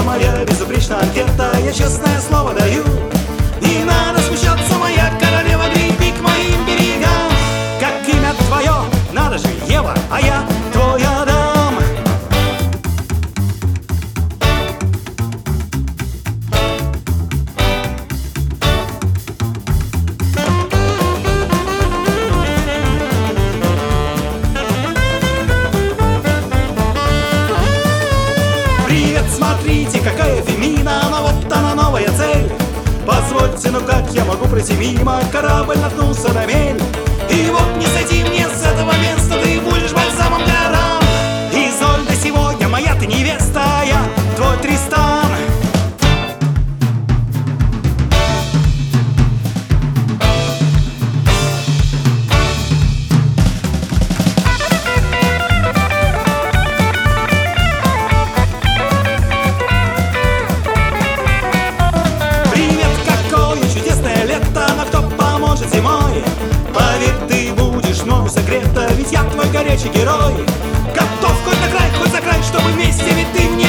моя безупречная анкета, я честное слово даю. Не надо смущаться, моя королева, греби к моим берегам. Как имя твое, надо же, Ева, а я твой Адам. Привет, смотрите, какая фемина, но вот она новая цель. Позвольте, ну как я могу пройти мимо? Корабль наткнулся на мель. И вот не сойти мне с этого места, ты будешь бальзамом для ран. Изольда сегодня моя ты невеста, а я твой Тристан. Зимой, поверь, ты будешь мною согрета, ведь я твой горячий герой. Готов хоть на край, хоть за край, чтобы вместе, ведь ты